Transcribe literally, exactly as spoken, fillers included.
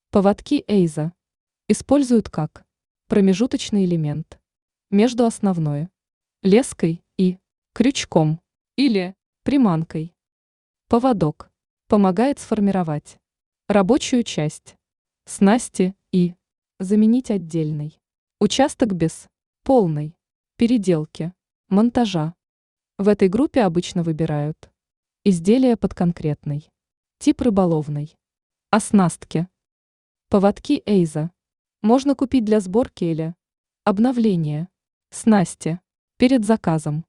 Поводки Эйза используют как промежуточный элемент между основной леской и крючком или приманкой. Поводок помогает сформировать рабочую часть снасти и заменить отдельный участок без полной переделки, монтажа. В этой группе обычно выбирают изделия под конкретный тип рыболовной оснастки. Поводки Эйза можно купить для сборки или обновления снасти перед заказом.